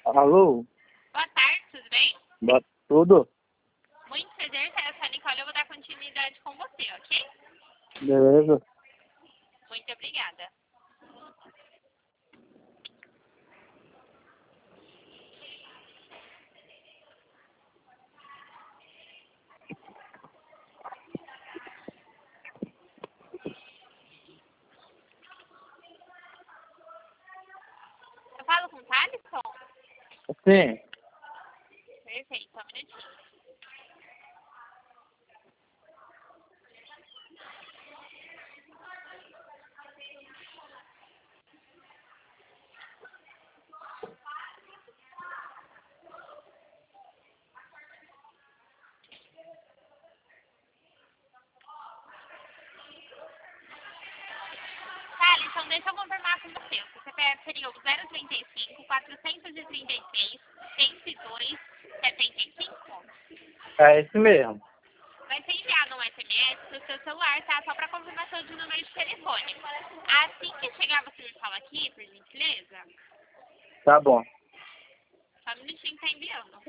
Alô? Boa tarde, tudo bem? Tudo? Muito prazer, eu sou a Nicole, eu vou dar continuidade com você, ok? Beleza. Muito obrigada. Eu falo com o Thalisson? Sim. Perfeito, só um minutinho. Thalisson, deixa eu confirmar com você. O CPF seria o 035 436 102 75. É esse mesmo. Vai ser enviado um SMS pro seu celular, tá? Só para confirmação de número de telefone. Assim que chegar, você me fala aqui, por gentileza. Tá bom. Só um minutinho que tá enviando.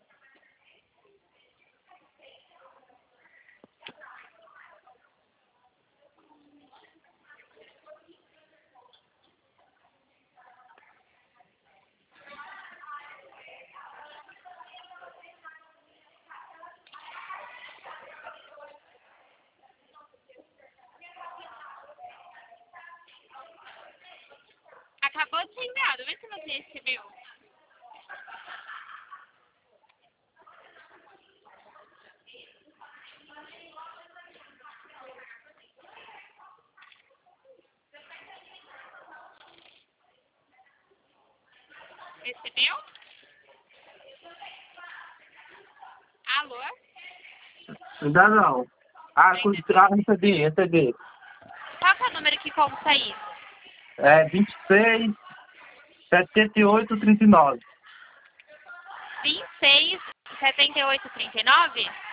Acabou de ser enviado, vê se você recebeu. Recebeu? Alô? Ainda não. Recebi. Qual que é o número que consta aí? É 26 78 39. 26 78 39?